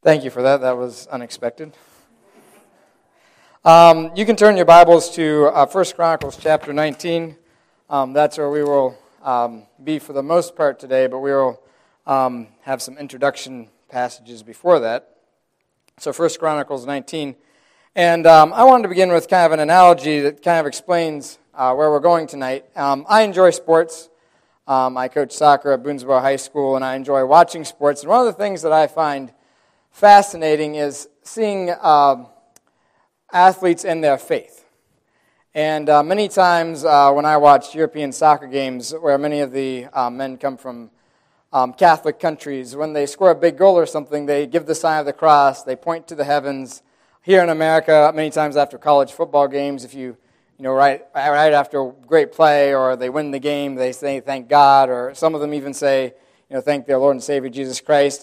Thank you for that. That was unexpected. You can turn your Bibles to 1 Chronicles chapter 19. That's where we will be for the most part today, but we will have some introduction passages before that. So 1 Chronicles 19. And I wanted to begin with kind of an analogy that kind of explains where we're going tonight. I enjoy sports. I coach soccer at Boonesboro High School, and I enjoy watching sports. And one of the things that I find fascinating is seeing athletes in their faith. And many times when I watch European soccer games where many of the men come from Catholic countries, when they score a big goal or something, they give the sign of the cross, they point to the heavens. Here in America, many times after college football games, if you right after a great play or they win the game, they say thank God, or some of them even say, thank their Lord and Savior Jesus Christ.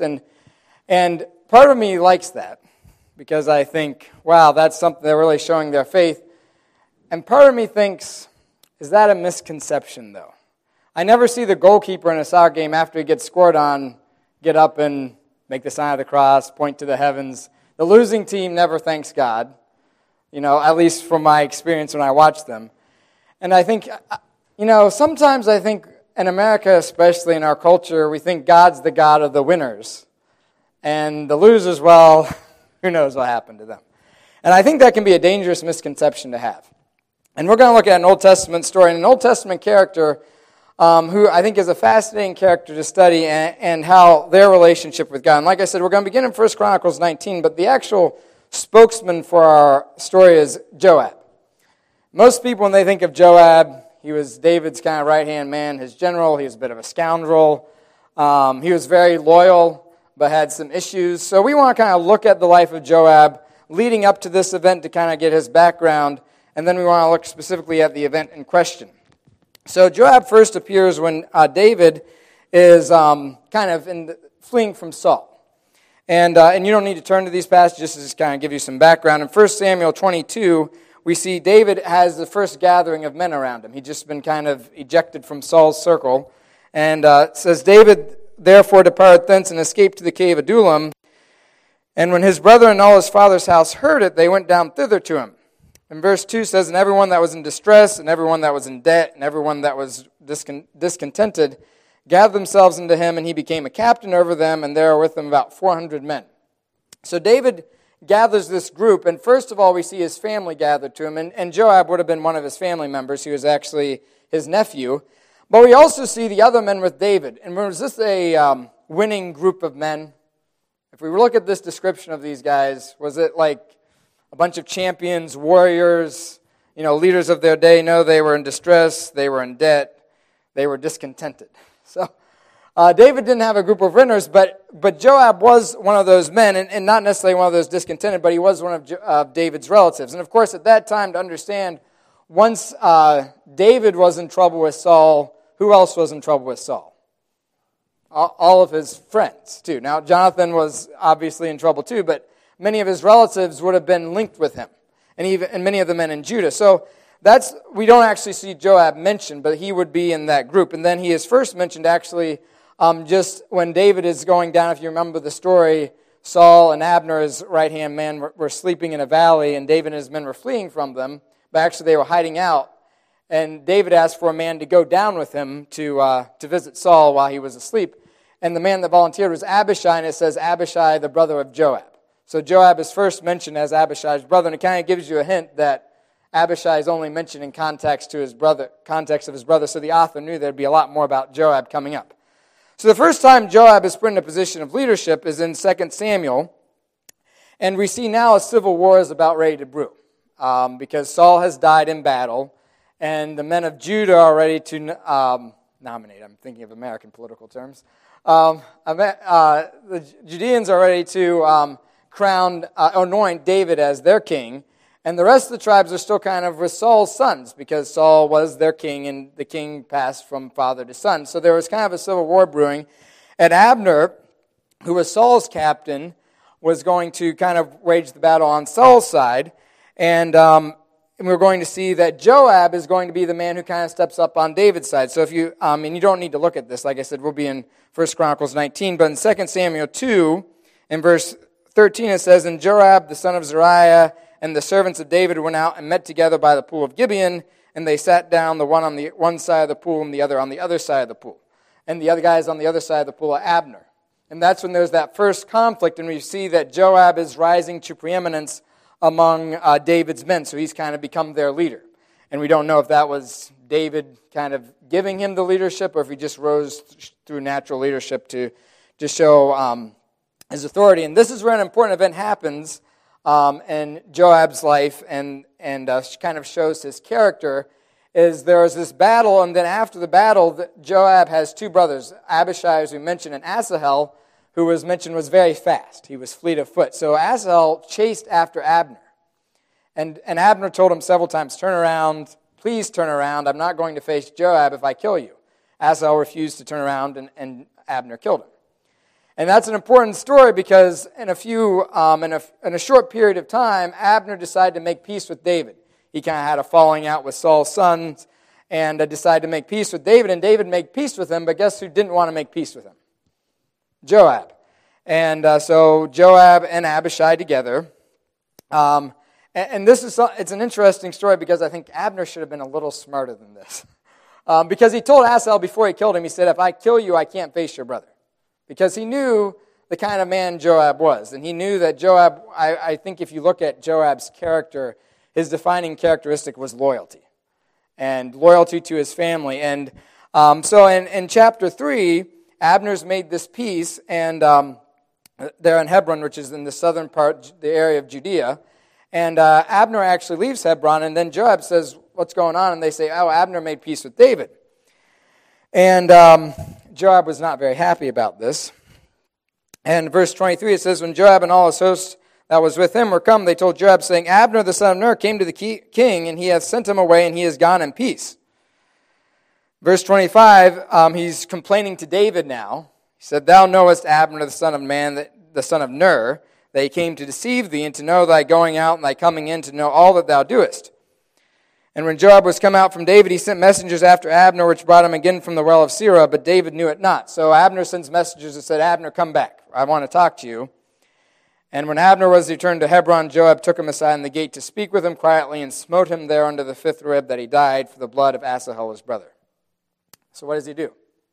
And part of me likes that because I think, wow, that's something they're really showing their faith. And part of me thinks, is that a misconception, though? I never see the goalkeeper in a soccer game after he gets scored on get up and make the sign of the cross, point to the heavens. The losing team never thanks God, at least from my experience when I watch them. And I think, sometimes I think in America, especially in our culture, we think God's the God of the winners. And the losers, well, who knows what happened to them. And I think that can be a dangerous misconception to have. And we're going to look at an Old Testament story, and an Old Testament character who I think is a fascinating character to study and how their relationship with God. And like I said, we're going to begin in 1 Chronicles 19, but the actual spokesman for our story is Joab. Most people, when they think of Joab, he was David's kind of right-hand man, his general. He was a bit of a scoundrel. He was very loyal, but had some issues. So we want to kind of look at the life of Joab leading up to this event to kind of get his background, and then we want to look specifically at the event in question. So Joab first appears when David is kind of fleeing from Saul. And you don't need to turn to these passages, just to kind of give you some background. In 1 Samuel 22, we see David has the first gathering of men around him. He'd just been kind of ejected from Saul's circle. And it says, David therefore departed thence and escaped to the cave of Adullam. And when his brother and all his father's house heard it, they went down thither to him. And verse 2 says, and everyone that was in distress, and everyone that was in debt, and everyone that was discontented, gathered themselves into him, and he became a captain over them, and there were with him about 400 men. So David gathers this group, and first of all, we see his family gathered to him, and Joab would have been one of his family members. He was actually his nephew. But we also see the other men with David. And was this a winning group of men? If we look at this description of these guys, was it like a bunch of champions, warriors, leaders of their day? No, they were in distress, they were in debt, they were discontented. So David didn't have a group of winners, but Joab was one of those men, and not necessarily one of those discontented, but he was one of David's relatives. And of course, at that time, to understand, once David was in trouble with Saul, who else was in trouble with Saul? All of his friends, too. Now, Jonathan was obviously in trouble, too, but many of his relatives would have been linked with him, and many of the men in Judah. So we don't actually see Joab mentioned, but he would be in that group. And then he is first mentioned actually just when David is going down. If you remember the story, Saul and Abner, his right-hand man, were sleeping in a valley, and David and his men were fleeing from them, but actually they were hiding out. And David asked for a man to go down with him to visit Saul while he was asleep. And the man that volunteered was Abishai, and it says Abishai, the brother of Joab. So Joab is first mentioned as Abishai's brother, and it kind of gives you a hint that Abishai is only mentioned in context of his brother. So the author knew there'd be a lot more about Joab coming up. So the first time Joab is put in a position of leadership is in 2 Samuel, and we see now a civil war is about ready to brew because Saul has died in battle. And the men of Judah are ready to nominate. I'm thinking of American political terms. The Judeans are ready to anoint David as their king. And the rest of the tribes are still kind of with Saul's sons because Saul was their king and the king passed from father to son. So there was kind of a civil war brewing. And Abner, who was Saul's captain, was going to kind of wage the battle on Saul's side. And we're going to see that Joab is going to be the man who kind of steps up on David's side. So if you, and you don't need to look at this, like I said, we'll be in 1 Chronicles 19, but in 2 Samuel 2, in verse 13 it says, And Joab the son of Zeruiah and the servants of David went out and met together by the pool of Gibeon, and they sat down, the one on the one side of the pool and the other on the other side of the pool. And the other guys on the other side of the pool are Abner. And that's when there's that first conflict, and we see that Joab is rising to preeminence among David's men, so he's kind of become their leader. And we don't know if that was David kind of giving him the leadership, or if he just rose through natural leadership to show his authority. And this is where an important event happens in Joab's life, and kind of shows his character. Is there is this battle, and then after the battle, Joab has two brothers, Abishai, as we mentioned, and Asahel, who was mentioned was very fast. He was fleet of foot. So Asahel chased after Abner. And Abner told him several times, turn around, please turn around. I'm not going to face Joab if I kill you. Asahel refused to turn around, and Abner killed him. And that's an important story because in a short period of time, Abner decided to make peace with David. He kind of had a falling out with Saul's sons and decided to make peace with David, and David made peace with him, but guess who didn't want to make peace with him? Joab. And so Joab and Abishai together. And it's an interesting story because I think Abner should have been a little smarter than this. Because he told Asahel before he killed him, he said, if I kill you, I can't face your brother. Because he knew the kind of man Joab was. And he knew that Joab, I think if you look at Joab's character, his defining characteristic was loyalty. And loyalty to his family. And so in chapter 3, Abner's made this peace, and they're in Hebron, which is in the southern part, the area of Judea. And Abner actually leaves Hebron, and then Joab says, what's going on? And they say, oh, Abner made peace with David. And Joab was not very happy about this. And verse 23, it says, when Joab and all his hosts that was with him were come, they told Joab, saying, Abner the son of Ner came to the king, and he hath sent him away, and he is gone in peace. Verse 25, he's complaining to David now. He said, thou knowest Abner the son of man, the son of Ner, that he came to deceive thee, and to know thy going out and thy coming in, to know all that thou doest. And when Joab was come out from David, he sent messengers after Abner, which brought him again from the well of Sirah, but David knew it not. So Abner sends messengers and said, Abner, come back. I want to talk to you. And when Abner was returned to Hebron, Joab took him aside in the gate to speak with him quietly, and smote him there under the fifth rib, that he died for the blood of Asahel his brother. So what does he do?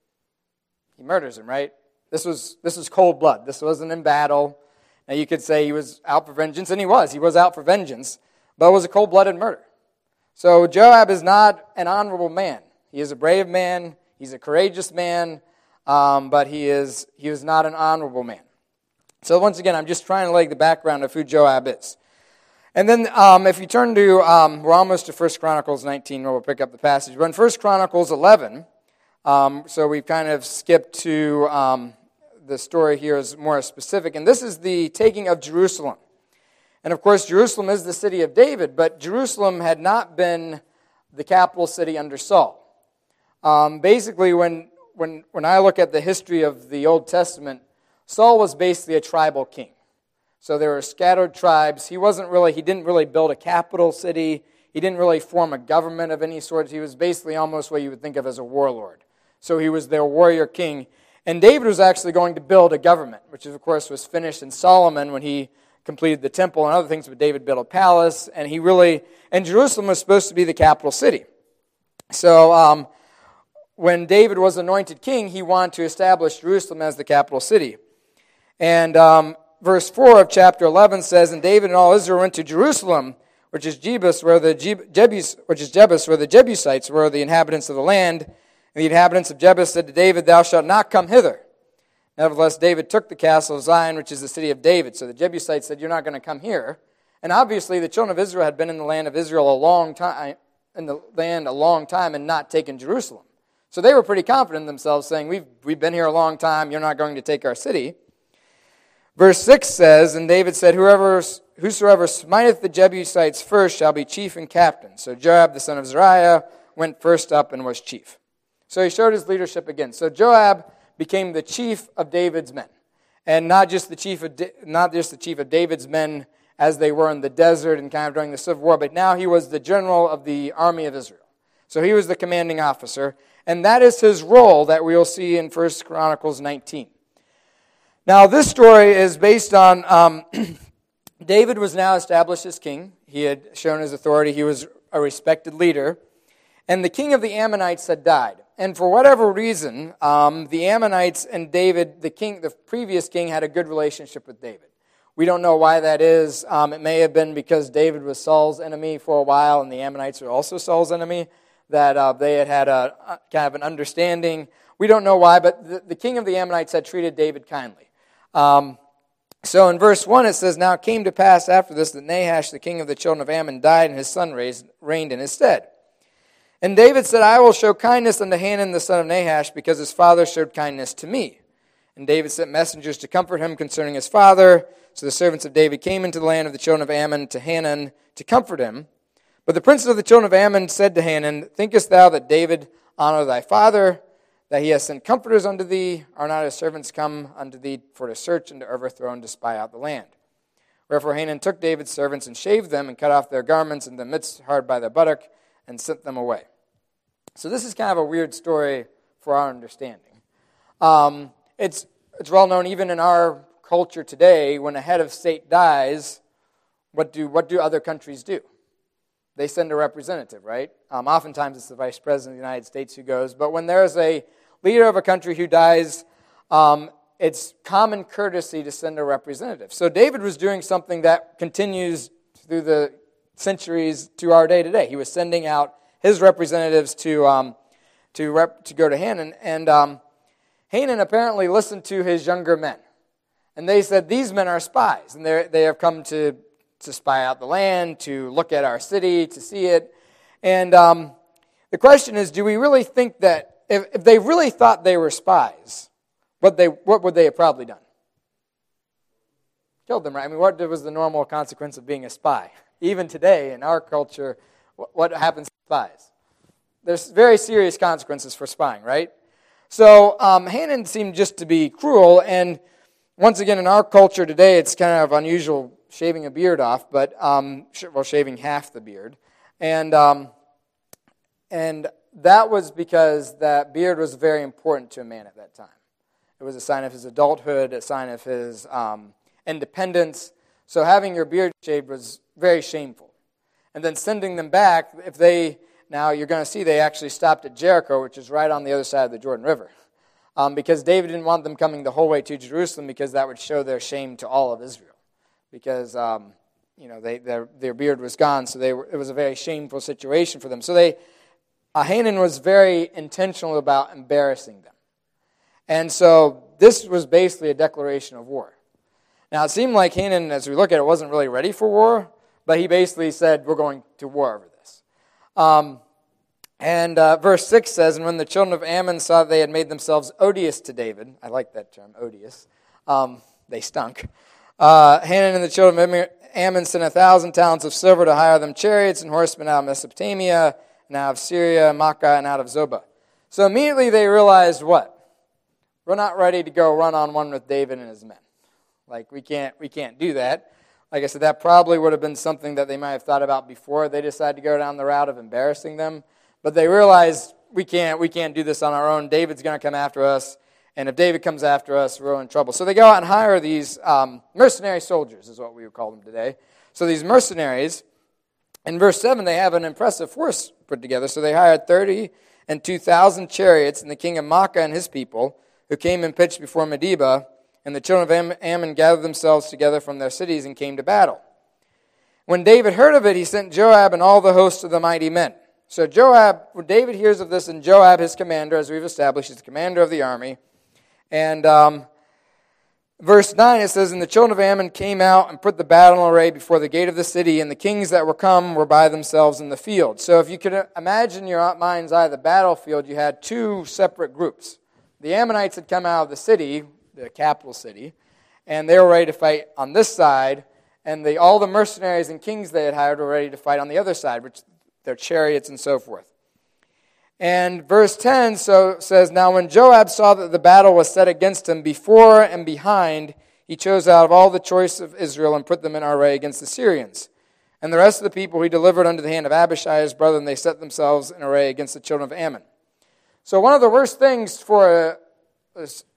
He murders him, right? This was cold blood. This wasn't in battle. Now you could say he was out for vengeance, and he was out for vengeance, but it was a cold-blooded murder. So Joab is not an honorable man. He is a brave man. He's a courageous man, but he is not an honorable man. So once again, I'm just trying to lay the background of who Joab is. And then if you turn to, we're almost to 1 Chronicles 19, where we'll pick up the passage. But in 1 Chronicles 11, so we've kind of skipped to the story here is more specific. And this is the taking of Jerusalem. And of course, Jerusalem is the city of David, but Jerusalem had not been the capital city under Saul. Basically, when I look at the history of the Old Testament, Saul was basically a tribal king. So there were scattered tribes. He didn't really build a capital city. He didn't really form a government of any sort. He was basically almost what you would think of as a warlord. So he was their warrior king. And David was actually going to build a government, which of course was finished in Solomon when he completed the temple and other things, but David built a palace, and Jerusalem was supposed to be the capital city. So when David was anointed king, he wanted to establish Jerusalem as the capital city. And verse 4 of chapter 11 says, and David and all Israel went to Jerusalem, which is Jebus, where the Jebusites were the inhabitants of the land. And the inhabitants of Jebus said to David, thou shalt not come hither. Nevertheless, David took the castle of Zion, which is the city of David. So the Jebusites said, you're not going to come here. And obviously, the children of Israel had been in the land of Israel a long time, and not taken Jerusalem. So they were pretty confident in themselves, saying, we've been here a long time, you're not going to take our city. Verse 6 says, and David said, whosoever smiteth the Jebusites first shall be chief and captain. So Joab, the son of Zeruiah, went first up and was chief. So he showed his leadership again. So Joab became the chief of David's men, and not just the chief of David's men as they were in the desert and kind of during the Civil War, but now he was the general of the army of Israel. So he was the commanding officer, and that is his role that we will see in 1 Chronicles 19. Now, this story is based on David was now established as king. He had shown his authority. He was a respected leader. And the king of the Ammonites had died. And for whatever reason, the Ammonites and David, the previous king, had a good relationship with David. We don't know why that is. It may have been because David was Saul's enemy for a while, and the Ammonites were also Saul's enemy, that they had a kind of an understanding. We don't know why, but the king of the Ammonites had treated David kindly. So in verse 1 it says, "Now it came to pass after this that Nahash, the king of the children of Ammon, died, and his son reigned in his stead. And David said, I will show kindness unto Hanun the son of Nahash, because his father showed kindness to me. And David sent messengers to comfort him concerning his father. So the servants of David came into the land of the children of Ammon to Hanun to comfort him. But the princes of the children of Ammon said to Hanun, Thinkest thou that David honor thy father, that he has sent comforters unto thee? Are not his servants come unto thee for to search and to overthrow and to spy out the land? Wherefore Hanun took David's servants and shaved them and cut off their garments in the midst hard by the buttock and sent them away." So this is kind of a weird story for our understanding. It's well known even in our culture today, when a head of state dies, what do other countries do? They send a representative, right? Oftentimes it's the vice president of the United States who goes. But when there's a leader of a country who dies, it's common courtesy to send a representative. So David was doing something that continues through the centuries to our day today. He was sending out his representatives to go to Hanun, and Hanun apparently listened to his younger men, and they said, "These men are spies, and they have come to spy out the land, to look at our city, to see it." And the question is, do we really think that if they really thought they were spies, what would they have probably done? Killed them, right? I mean, what was the normal consequence of being a spy? Even today in our culture, what happens to spies? There's very serious consequences for spying, right? So Hanun seemed just to be cruel, and once again in our culture today, it's kind of unusual shaving a beard off, but shaving half the beard, and that was because that beard was very important to a man at that time. It was a sign of his adulthood, a sign of his independence. So having your beard shaved was very shameful. And then sending them back, now you're going to see they actually stopped at Jericho, which is right on the other side of the Jordan River. Because David didn't want them coming the whole way to Jerusalem, because that would show their shame to all of Israel. Because their beard was gone, so it was a very shameful situation for them. So Hanun was very intentional about embarrassing them. And so this was basically a declaration of war. Now it seemed like Hanun, as we look at it, wasn't really ready for war, but he basically said, we're going to war over this. Verse 6 says, "And when the children of Ammon saw that they had made themselves odious to David," I like that term, odious, they stunk, Hanun and the children of Ammon sent 1,000 talents of silver to hire them chariots and horsemen out of Mesopotamia, and out of Syria, Makkah, and out of Zobah. So immediately they realized what? We're not ready to go run on one with David and his men. Like, we can't do that. Like I said, that probably would have been something that they might have thought about before they decided to go down the route of embarrassing them. But they realized we can't do this on our own. David's going to come after us, and if David comes after us, we're in trouble. So they go out and hire these mercenary soldiers, is what we would call them today. So these mercenaries, in verse 7, they have an impressive force put together. So they hired 32,000 chariots, and the king of Makkah and his people, who came and pitched before Medeba, and the children of Ammon gathered themselves together from their cities and came to battle. When David heard of it, he sent Joab and all the host of the mighty men. So when David hears of this, and Joab, his commander, as we've established, is the commander of the army. And verse 9, it says, "And the children of Ammon came out and put the battle in array before the gate of the city, and the kings that were come were by themselves in the field." So if you could imagine your mind's eye the battlefield, you had two separate groups. The Ammonites had come out of the city, the capital city, and they were ready to fight on this side, and all the mercenaries and kings they had hired were ready to fight on the other side, which their chariots and so forth. And verse 10 says, "Now when Joab saw that the battle was set against him before and behind, he chose out of all the choice of Israel and put them in array against the Syrians. And the rest of the people he delivered unto the hand of Abishai his brother, and they set themselves in array against the children of Ammon." So one of the worst things for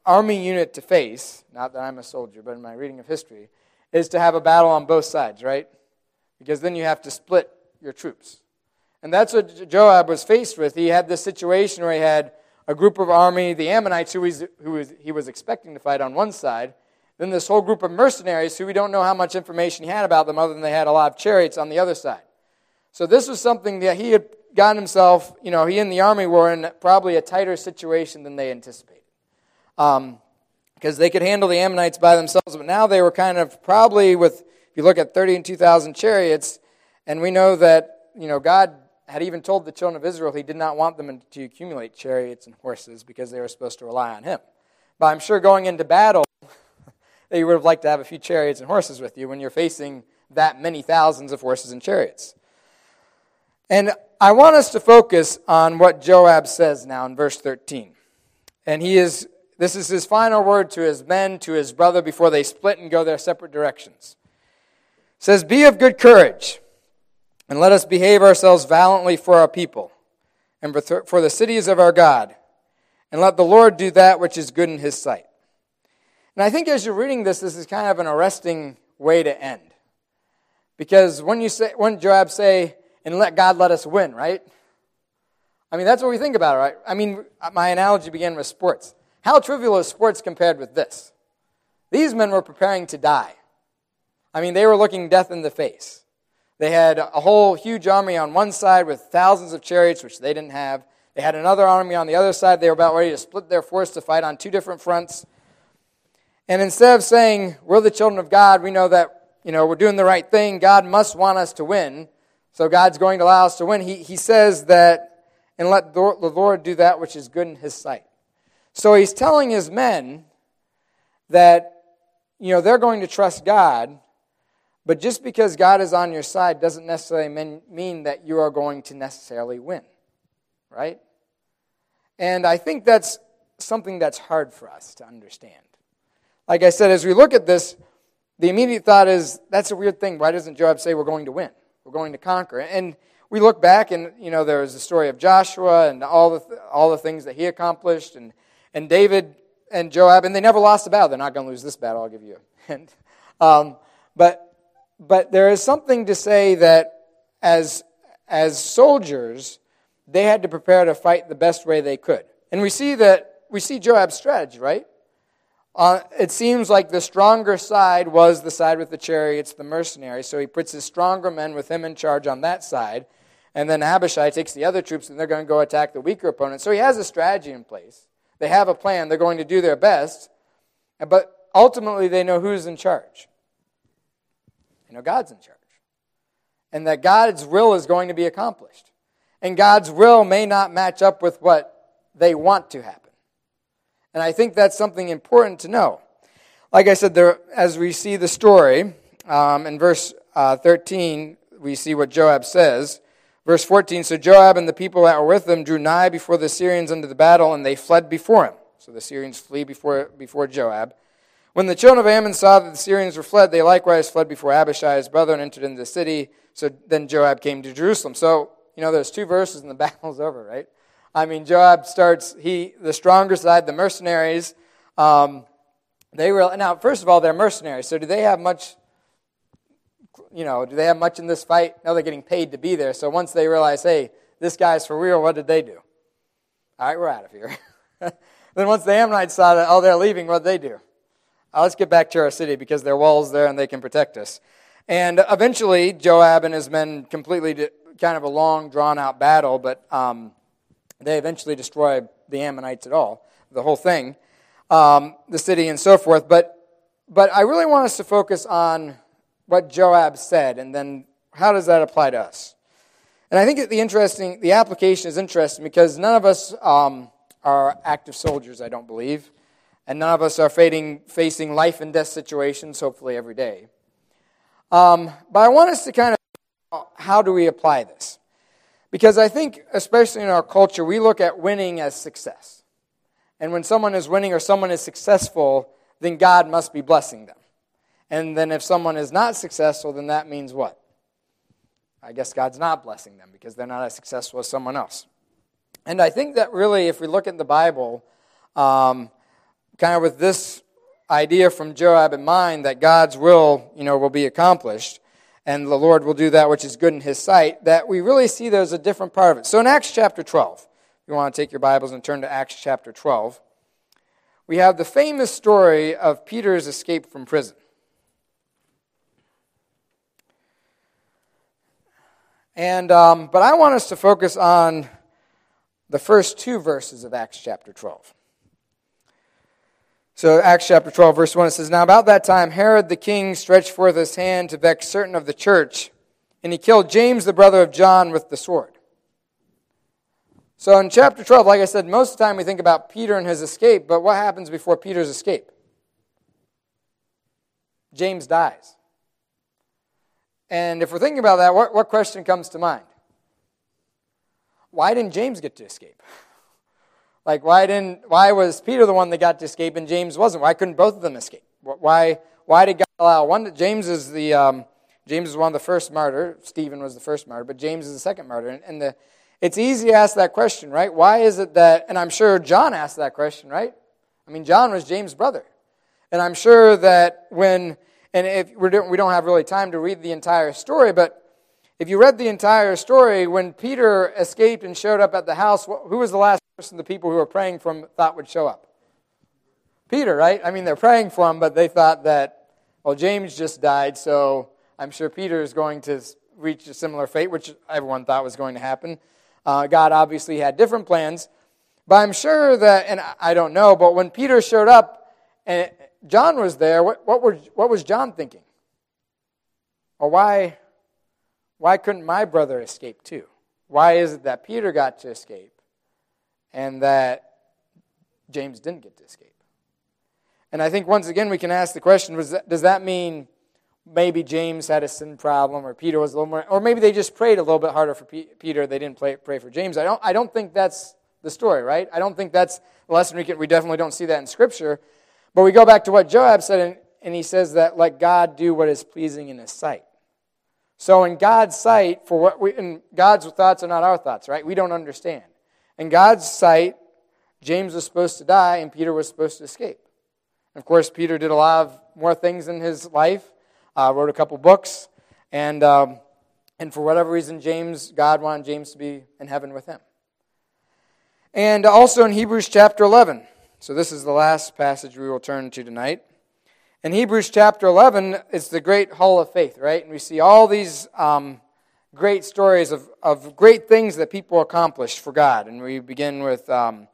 army unit to face, not that I'm a soldier, but in my reading of history, is to have a battle on both sides, right? Because then you have to split your troops. And that's what Joab was faced with. He had this situation where he had a group of army, the Ammonites, who he was expecting to fight on one side, then this whole group of mercenaries who we don't know how much information he had about them other than they had a lot of chariots on the other side. So this was something that he had gotten himself, he and the army were in probably a tighter situation than they anticipated. Because they could handle the Ammonites by themselves, but now they were kind of probably with, if you look at 30 and 2,000 chariots, and we know that, God had even told the children of Israel he did not want them to accumulate chariots and horses because they were supposed to rely on him. But I'm sure going into battle, that you would have liked to have a few chariots and horses with you when you're facing that many thousands of horses and chariots. And I want us to focus on what Joab says now in verse 13. And this is his final word to his men, to his brother, before they split and go their separate directions. It says, "Be of good courage, and let us behave ourselves valiantly for our people, and for the cities of our God, and let the Lord do that which is good in his sight." And I think as you're reading this is kind of an arresting way to end. Because when Joab say, "And let God let us win," right? I mean, that's what we think about, right? I mean, my analogy began with sports. How trivial is sports compared with this? These men were preparing to die. I mean, they were looking death in the face. They had a whole huge army on one side with thousands of chariots, which they didn't have. They had another army on the other side. They were about ready to split their force to fight on two different fronts. And instead of saying, we're the children of God, we know that, we're doing the right thing, God must want us to win, so God's going to allow us to win. He says that, and let the Lord do that which is good in his sight. So he's telling his men that, they're going to trust God, but just because God is on your side doesn't necessarily mean that you are going to necessarily win, right? And I think that's something that's hard for us to understand. Like I said, as we look at this, the immediate thought is, that's a weird thing. Why doesn't Joab say we're going to win? We're going to conquer. And we look back and, there was the story of Joshua and all the things that he accomplished, and David and Joab, and they never lost a battle. They're not going to lose this battle, I'll give you a hint. But there is something to say that as soldiers, they had to prepare to fight the best way they could. And we see Joab's strategy, right? It seems like the stronger side was the side with the chariots, the mercenaries. So he puts his stronger men with him in charge on that side. And then Abishai takes the other troops and they're going to go attack the weaker opponent. So he has a strategy in place. They have a plan. They're going to do their best. But ultimately they know who's in charge. God's in charge. And that God's will is going to be accomplished. And God's will may not match up with what they want to happen. And I think that's something important to know. Like I said, as we see the story, in verse 13, we see what Joab says. Verse 14, "So Joab and the people that were with him drew nigh before the Syrians unto the battle, and they fled before him." So the Syrians flee before Joab. "When the children of Ammon saw that the Syrians were fled, they likewise fled before Abishai his brother and entered into the city. So then Joab came to Jerusalem." So, there's 2 verses and the battle's over, right? I mean, Joab starts, the stronger side, the mercenaries, now, first of all, they're mercenaries, so do they have much in this fight? No, they're getting paid to be there, so once they realize, hey, this guy's for real, what did they do? All right, we're out of here. Then once the Ammonites saw that, they're leaving, what did they do? Let's get back to our city because there are walls there and they can protect us. And eventually, Joab and his men completely did kind of a long, drawn-out battle, but they eventually destroy the Ammonites at all, the whole thing, the city and so forth. But I really want us to focus on what Joab said, and then how does that apply to us? And I think the application is interesting because none of us are active soldiers, I don't believe, and none of us are facing life and death situations, hopefully every day. But I want us to kind of, how do we apply this? Because I think, especially in our culture, we look at winning as success. And when someone is winning or someone is successful, then God must be blessing them. And then if someone is not successful, then that means what? I guess God's not blessing them because they're not as successful as someone else. And I think that really, if we look at the Bible, kind of with this idea from Joab in mind that God's will be accomplished, and the Lord will do that which is good in His sight, that we really see there's a different part of it. So in Acts chapter 12, if you want to take your Bibles and turn to Acts chapter 12, we have the famous story of Peter's escape from prison. And but I want us to focus on the first two verses of Acts chapter 12. So Acts chapter 12, verse 1, it says, "Now about that time Herod the king stretched forth his hand to vex certain of the church, and he killed James the brother of John with the sword." So in chapter 12, like I said, most of the time we think about Peter and his escape, but what happens before Peter's escape? James dies. And if we're thinking about that, what question comes to mind? Why didn't James get to escape? Like, why was Peter the one that got to escape and James wasn't? Why couldn't both of them escape? Why did God allow one? James is one of the first martyr. Stephen was the first martyr, but James is the second martyr. And it's easy to ask that question, right? Why is it that? And I'm sure John asked that question, right? I mean, John was James' brother, and I'm sure that if we don't have really time to read the entire story, but if you read the entire story, when Peter escaped and showed up at the house, who was the last person the people who were praying for him thought would show up? Peter, right? I mean, they're praying for him, but they thought that, well, James just died, so I'm sure Peter is going to reach a similar fate, which everyone thought was going to happen. God obviously had different plans, but I'm sure that, and I don't know, but when Peter showed up and John was there, what was John thinking? Or why couldn't my brother escape too? Why is it that Peter got to escape and that James didn't get to escape? And I think once again we can ask the question, does that mean maybe James had a sin problem, or Peter was a little more, or maybe they just prayed a little bit harder for Peter, they didn't pray for James? I don't think that's the story, right? I don't think that's the lesson we definitely don't see that in Scripture. But we go back to what Joab said, and he says that let God do what is pleasing in His sight. So in God's sight, and God's thoughts are not our thoughts, right? We don't understand. In God's sight, James was supposed to die, and Peter was supposed to escape. Of course, Peter did a lot of more things in his life, wrote a couple books, and for whatever reason, God wanted James to be in heaven with him. And also in Hebrews chapter 11, so this is the last passage we will turn to tonight. In Hebrews chapter 11, it's the great hall of faith, right? And we see all these great stories of great things that people accomplished for God. And we begin with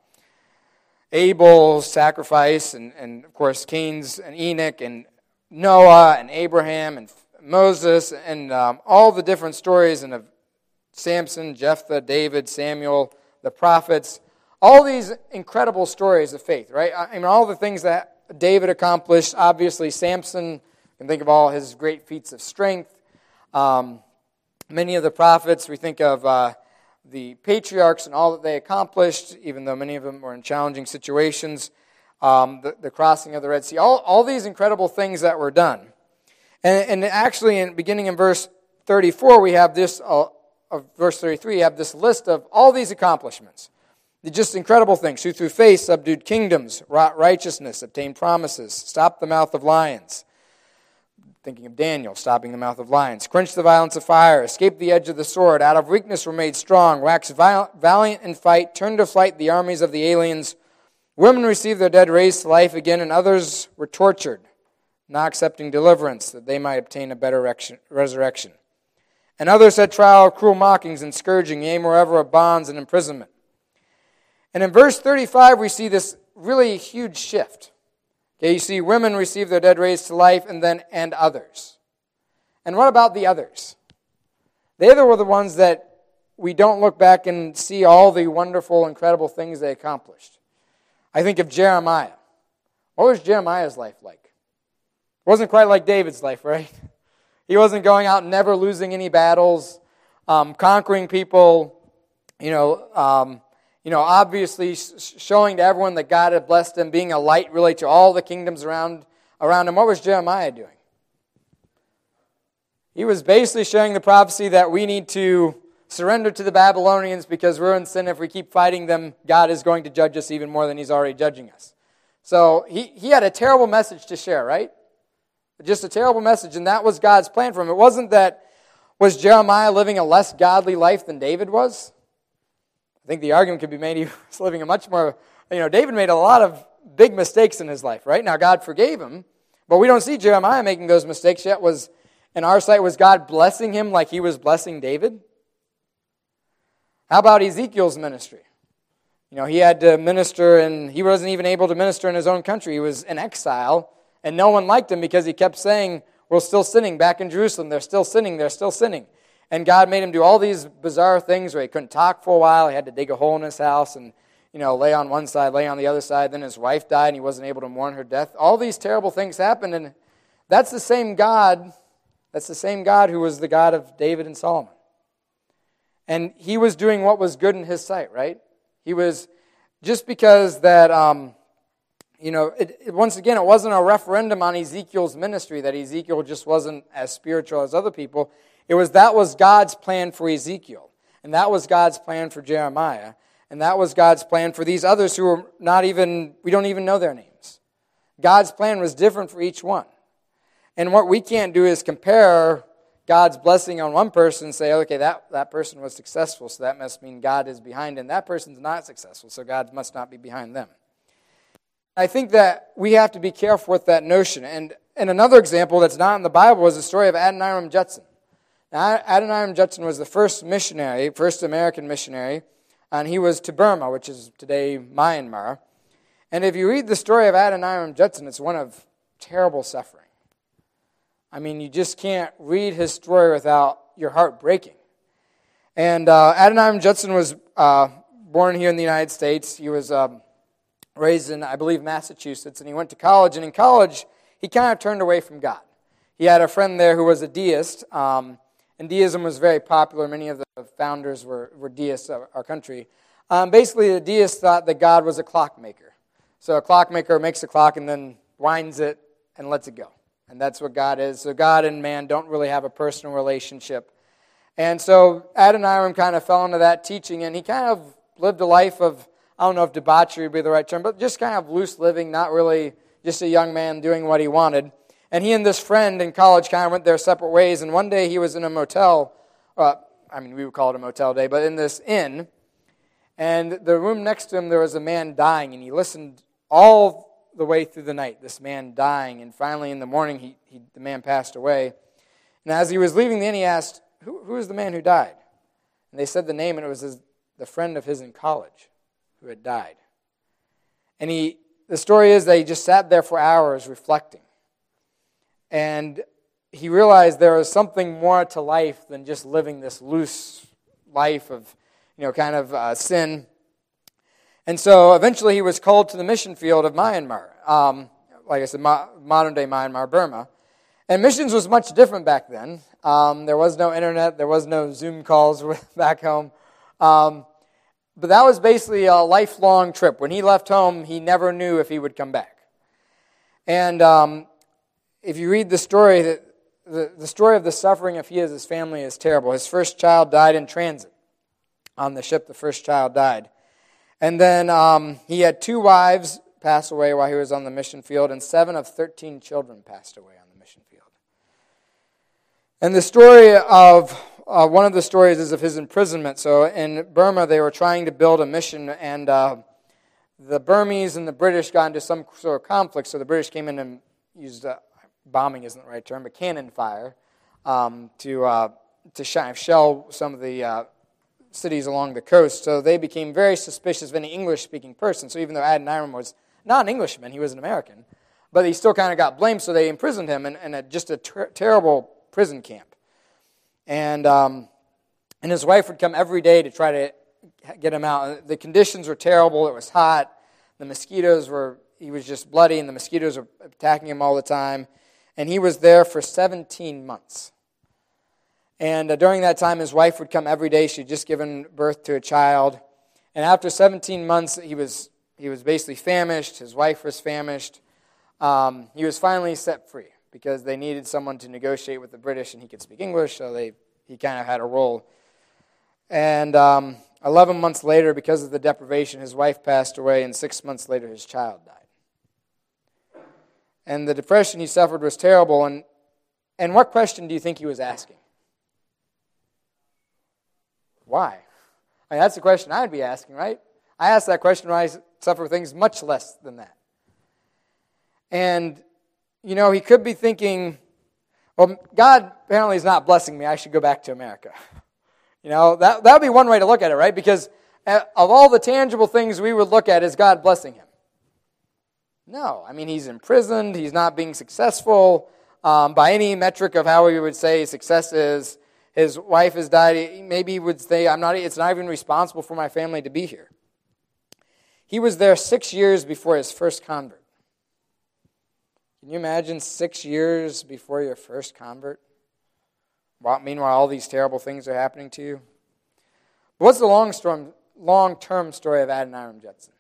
Abel's sacrifice, and of course Cain's and Enoch, and Noah, and Abraham, and Moses, and all the different stories, and of Samson, Jephthah, David, Samuel, the prophets. All these incredible stories of faith, right? I mean, all the things that David accomplished. Obviously, Samson, you can think of all his great feats of strength. Many of the prophets, we think of the patriarchs and all that they accomplished, even though many of them were in challenging situations. The crossing of the Red Sea. All these incredible things that were done. And actually, beginning in verse 34, we have this, verse 33, we have this list of all these accomplishments. Just incredible things. Who through faith subdued kingdoms, wrought righteousness, obtained promises, stopped the mouth of lions. Thinking of Daniel, stopping the mouth of lions. Quenched the violence of fire, escaped the edge of the sword, out of weakness were made strong, waxed valiant in fight, turned to flight the armies of the aliens. Women received their dead raised to life again, and others were tortured, not accepting deliverance, that they might obtain a better resurrection. And others had trial of cruel mockings and scourging, yea, moreover, of bonds and imprisonment. And in verse 35, we see this really huge shift. Okay, you see women receive their dead raised to life, and others. And what about the others? They were the ones that we don't look back and see all the wonderful, incredible things they accomplished. I think of Jeremiah. What was Jeremiah's life like? It wasn't quite like David's life, right? He wasn't going out and never losing any battles, conquering people, obviously showing to everyone that God had blessed him, being a light really to all the kingdoms around him. What was Jeremiah doing? He was basically showing the prophecy that we need to surrender to the Babylonians because we're in sin. If we keep fighting them, God is going to judge us even more than He's already judging us. So he had a terrible message to share, right? Just a terrible message, and that was God's plan for him. It wasn't that, was Jeremiah living a less godly life than David was? I think the argument could be made he was living a much more, David made a lot of big mistakes in his life, right? Now, God forgave him, but we don't see Jeremiah making those mistakes yet. In our sight, was God blessing him like he was blessing David? How about Ezekiel's ministry? He had to minister, and he wasn't even able to minister in his own country. He was in exile, and no one liked him because he kept saying, we're still sinning back in Jerusalem. They're still sinning. They're still sinning. And God made him do all these bizarre things where he couldn't talk for a while. He had to dig a hole in his house and, lay on one side, lay on the other side. Then his wife died, and he wasn't able to mourn her death. All these terrible things happened, and that's the same God. That's the same God who was the God of David and Solomon. And he was doing what was good in his sight, right? He was, just because that, once again, it wasn't a referendum on Ezekiel's ministry, that Ezekiel just wasn't as spiritual as other people. That was God's plan for Ezekiel. And that was God's plan for Jeremiah. And that was God's plan for these others who are we don't even know their names. God's plan was different for each one. And what we can't do is compare God's blessing on one person and say, okay, that person was successful, so that must mean God is behind him. That person's not successful, so God must not be behind them. I think that we have to be careful with that notion. And another example that's not in the Bible is the story of Adoniram Judson. Now, Adoniram Judson was the first American missionary, and he was to Burma, which is today Myanmar. And if you read the story of Adoniram Judson, it's one of terrible suffering. I mean, you just can't read his story without your heart breaking. And Adoniram Judson was born here in the United States. He was raised in, I believe, Massachusetts, and he went to college. And in college, he kind of turned away from God. He had a friend there who was a deist, and deism was very popular. Many of the founders were deists of our country. Basically, the deists thought that God was a clockmaker. So a clockmaker makes a clock and then winds it and lets it go. And that's what God is. So God and man don't really have a personal relationship. And so Adoniram kind of fell into that teaching, and he kind of lived a life of, I don't know if debauchery would be the right term, but just kind of loose living, not really just a young man doing what he wanted. And he and this friend in college kind of went their separate ways, and one day he was in a motel, we would call it a motel day, but in this inn, and the room next to him there was a man dying, and he listened all the way through the night, this man dying, and finally in the morning the man passed away. And as he was leaving the inn, he asked, who is the man who died? And they said the name, and it was the friend of his in college who had died. And the story is that he just sat there for hours reflecting. And he realized there was something more to life than just living this loose life of, sin. And so eventually he was called to the mission field of Myanmar. Like I said, modern-day Myanmar, Burma. And missions was much different back then. There was no internet. There was no Zoom calls back home. But that was basically a lifelong trip. When he left home, he never knew if he would come back. And if you read the story, the story of the suffering of he and his family is terrible. His first child died in transit. On the ship, the first child died. And then he had 2 wives pass away while he was on the mission field, and 7 of 13 children passed away on the mission field. And the story of, one of the stories is of his imprisonment. So in Burma, they were trying to build a mission, and the Burmese and the British got into some sort of conflict, so the British came in and used, bombing isn't the right term, but cannon fire to shell some of the cities along the coast. So they became very suspicious of any English-speaking person. So even though Adoniram was not an Englishman, he was an American, but he still kind of got blamed, so they imprisoned him in just a terrible prison camp. And his wife would come every day to try to get him out. The conditions were terrible. It was hot. The mosquitoes he was just bloody, and the mosquitoes were attacking him all the time. And he was there for 17 months. And during that time, his wife would come every day. She'd just given birth to a child. And after 17 months, he was basically famished. His wife was famished. He was finally set free because they needed someone to negotiate with the British, and he could speak English, so he kind of had a role. And 11 months later, because of the deprivation, his wife passed away, and 6 months later, his child died. And the depression he suffered was terrible. And what question do you think he was asking? Why? I mean, that's the question I would be asking, right? I ask that question when I suffer things much less than that. And, he could be thinking, well, God apparently is not blessing me. I should go back to America. That would be one way to look at it, right? Because of all the tangible things we would look at, is God blessing him? No. I mean, he's imprisoned. He's not being successful by any metric of how we would say success is. His wife has died. Maybe he would say, it's not even responsible for my family to be here. He was there 6 years before his first convert. Can you imagine 6 years before your first convert? Meanwhile, all these terrible things are happening to you. But what's the long-term story of Adoniram Judson?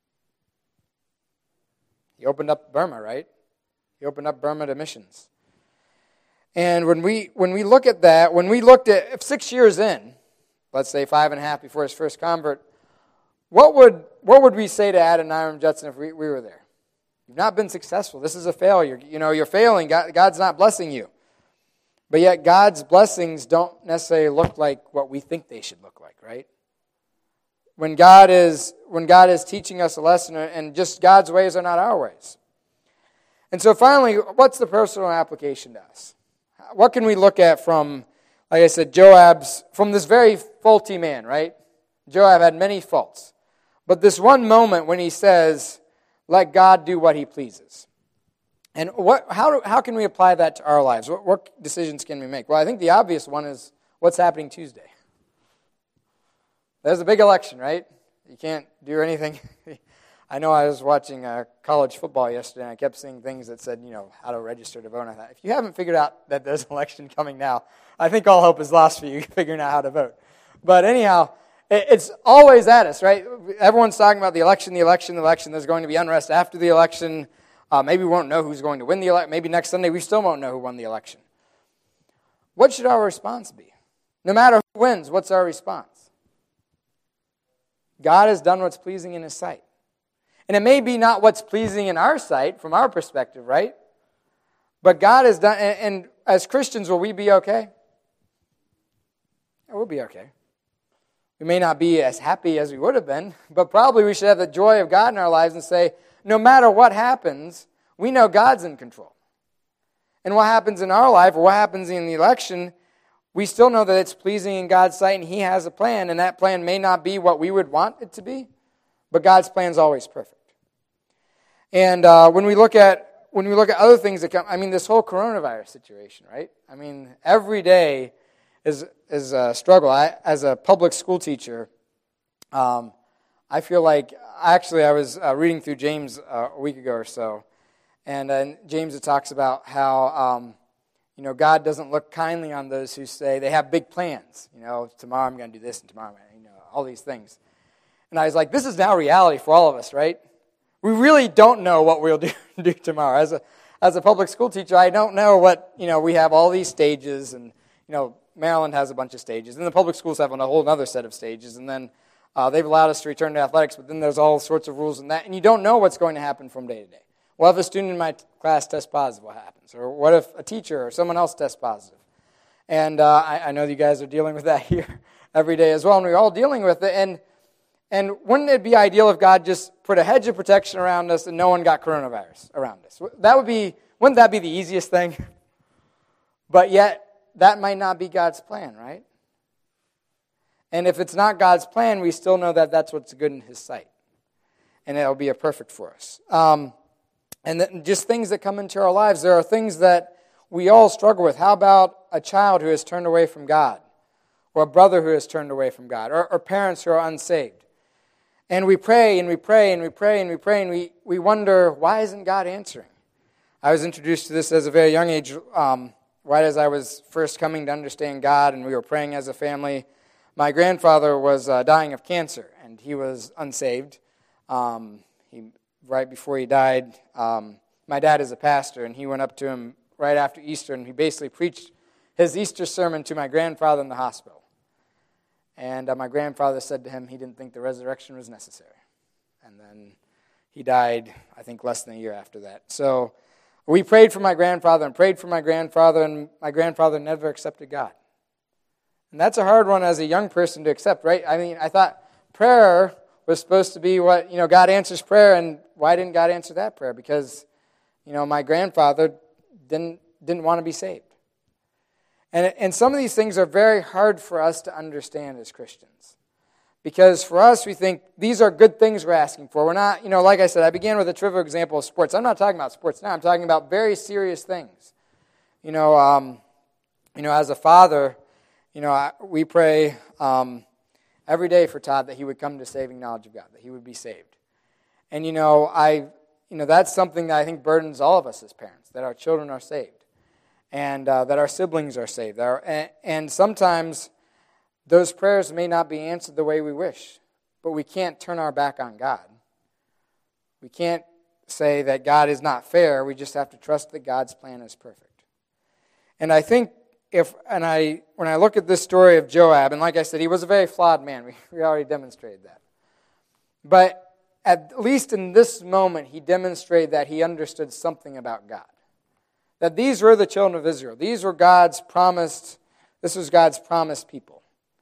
He opened up Burma, right? He opened up Burma to missions. And when we look at that, when we looked at 6 years in, let's say 5.5 before his first convert, what would we say to Adoniram Judson if we were there? You've not been successful. This is a failure. You're failing. God's not blessing you. But yet God's blessings don't necessarily look like what we think they should look like, right? When God is teaching us a lesson, and just God's ways are not our ways. And so finally, what's the personal application to us? What can we look at from, like I said, from this very faulty man, right? Joab had many faults. But this one moment when he says, let God do what he pleases. And how can we apply that to our lives? What decisions can we make? Well, I think the obvious one is what's happening Tuesday. There's a big election, right? You can't do anything. I know I was watching college football yesterday, and I kept seeing things that said, how to register to vote. And I thought, if you haven't figured out that there's an election coming now, I think all hope is lost for you figuring out how to vote. But anyhow, it's always at us, right? Everyone's talking about the election. There's going to be unrest after the election. Maybe we won't know who's going to win the election. Maybe next Sunday we still won't know who won the election. What should our response be? No matter who wins, what's our response? God has done what's pleasing in his sight. And it may be not what's pleasing in our sight from our perspective, right? But God has done, and as Christians, will we be okay? Yeah, we'll be okay. We may not be as happy as we would have been, but probably we should have the joy of God in our lives and say, no matter what happens, we know God's in control. And what happens in our life, or what happens in the election, we still know that it's pleasing in God's sight, and he has a plan, and that plan may not be what we would want it to be, but God's plan is always perfect. And when we look at other things that come, this whole coronavirus situation, right? Every day is a struggle. As a public school teacher, I feel like, I was reading through James a week ago or so, and in James it talks about how, God doesn't look kindly on those who say they have big plans. Tomorrow I'm going to do this, and tomorrow I'm going to, all these things. And I was like, this is now reality for all of us, right? We really don't know what we'll do tomorrow. As a public school teacher, I don't know what, we have all these stages, and, Maryland has a bunch of stages, and the public schools have a whole other set of stages, and then they've allowed us to return to athletics, but then there's all sorts of rules and that, and you don't know what's going to happen from day to day. What if a student in my class tests positive? What happens? Or what if a teacher or someone else tests positive? And I know you guys are dealing with that here every day as well, and we're all dealing with it. And wouldn't it be ideal if God just put a hedge of protection around us and no one got coronavirus around us? Wouldn't that be the easiest thing? But yet, that might not be God's plan, right? And if it's not God's plan, we still know that that's what's good in his sight. And it'll be a perfect for us. And just things that come into our lives, there are things that we all struggle with. How about a child who has turned away from God? Or a brother who has turned away from God? Or parents who are unsaved? And we pray and we pray and we pray and we pray and we wonder, why isn't God answering? I was introduced to this as a very young age, right as I was first coming to understand God, and we were praying as a family. My grandfather was dying of cancer, and he was unsaved. Right before he died, my dad is a pastor, and he went up to him right after Easter, and he basically preached his Easter sermon to my grandfather in the hospital. And my grandfather said to him he didn't think the resurrection was necessary. And then he died, I think, less than a year after that. So We prayed for my grandfather and prayed for my grandfather, and my grandfather never accepted God. And that's a hard one as a young person to accept, right? I mean, I thought prayer was supposed to be what, God answers prayer, and why didn't God answer that prayer? Because, my grandfather didn't want to be saved. And some of these things are very hard for us to understand as Christians. Because for us, we think these are good things we're asking for. We're not, like I said, I began with a trivial example of sports. I'm not talking about sports now. I'm talking about very serious things. As a father, we pray every day for Todd that he would come to saving knowledge of God, that he would be saved. And, that's something that I think burdens all of us as parents, that our children are saved. And that our siblings are saved. And sometimes those prayers may not be answered the way we wish, but we can't turn our back on God. We can't say that God is not fair. We just have to trust that God's plan is perfect. And I think when I look at this story of Joab, and like I said, he was a very flawed man. We already demonstrated that. But at least in this moment, he demonstrated that he understood something about God. That these were the children of Israel. This was God's promised people.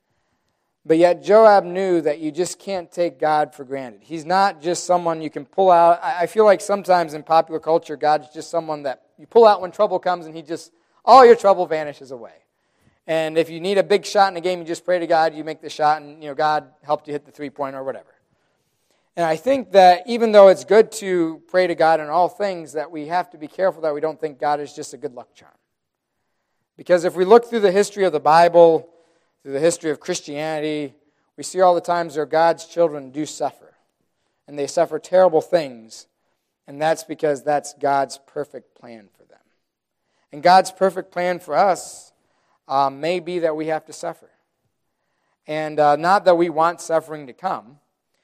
But yet Joab knew that you just can't take God for granted. He's not just someone you can pull out. I feel like sometimes in popular culture, God's just someone that you pull out when trouble comes and all your trouble vanishes away. And if you need a big shot in a game, you just pray to God, you make the shot, and God helped you hit the three-pointer or whatever. And I think that even though it's good to pray to God in all things, that we have to be careful that we don't think God is just a good luck charm. Because if we look through the history of the Bible, through the history of Christianity, we see all the times where God's children do suffer. And they suffer terrible things. And that's because that's God's perfect plan for them. And God's perfect plan for us may be that we have to suffer. And not that we want suffering to come.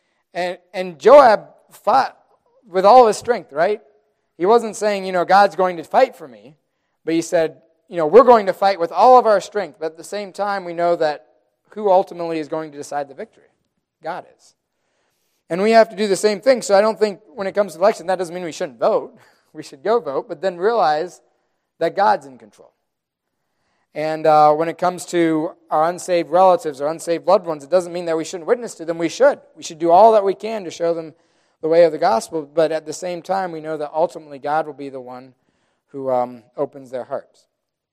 And Joab fought with all his strength, right? He wasn't saying, God's going to fight for me. But he said, we're going to fight with all of our strength. But at the same time, we know that who ultimately is going to decide the victory? God is. And we have to do the same thing. So I don't think when it comes to election, that doesn't mean we shouldn't vote. We should go vote, but then realize that God's in control. And when it comes to our unsaved relatives or unsaved loved ones, it doesn't mean that we shouldn't witness to them. We should. We should do all that we can to show them the way of the gospel. But at the same time, we know that ultimately God will be the one who opens their hearts.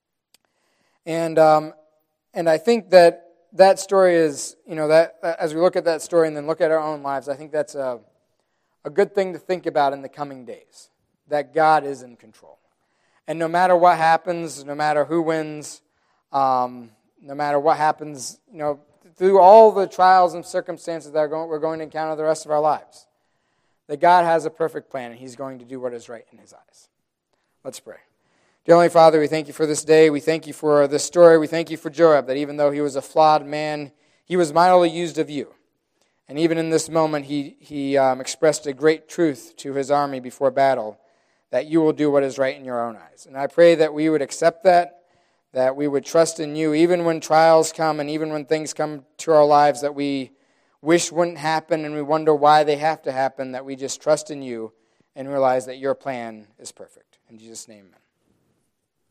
And I think that story is, that as we look at that story and then look at our own lives, I think that's a good thing to think about in the coming days, that God is in control. And no matter what happens, no matter who wins, no matter what happens, through all the trials and circumstances that we're going to encounter the rest of our lives, that God has a perfect plan and He's going to do what is right in His eyes. Let's pray. Dear Heavenly Father, we thank You for this day. We thank You for this story. We thank You for Joab, that even though he was a flawed man, he was mightily used of You. And even in this moment, he expressed a great truth to his army before battle, that You will do what is right in Your own eyes. And I pray that we would accept that we would trust in You, even when trials come and even when things come to our lives that we wish wouldn't happen and we wonder why they have to happen, that we just trust in You and realize that Your plan is perfect. In Jesus' name, amen.